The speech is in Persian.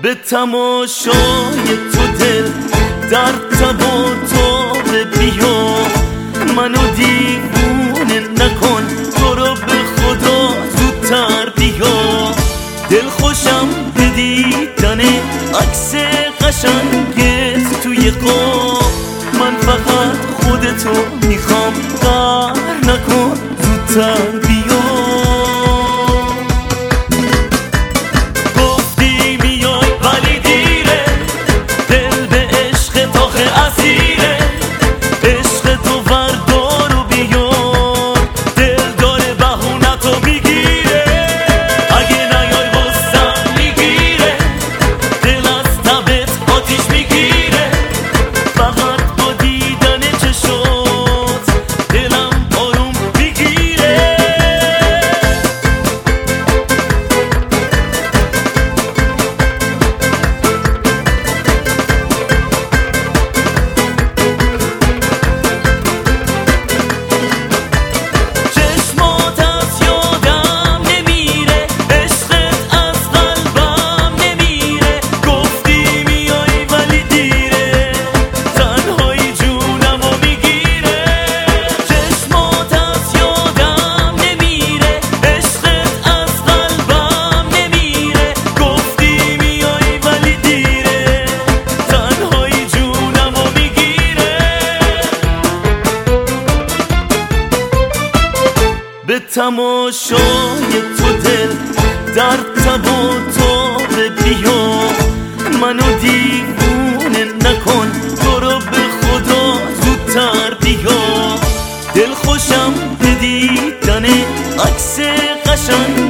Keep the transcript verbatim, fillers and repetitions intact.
به تماشای تو دل در تب و تاب بیا، منو دیوونه نکن، تو رو به خدا زودتر بیا. دل خوشم به دیدن عکس قشنگت توی قاب، من فقط خودتو میخوام، قهر نکن زودتر بیا. به تماشای تو دل در تب و تاب بیا، منو دیوونه نکن، تو رو به خدا زودتر بیا. دل خوشم به دیدن عکس قشنگ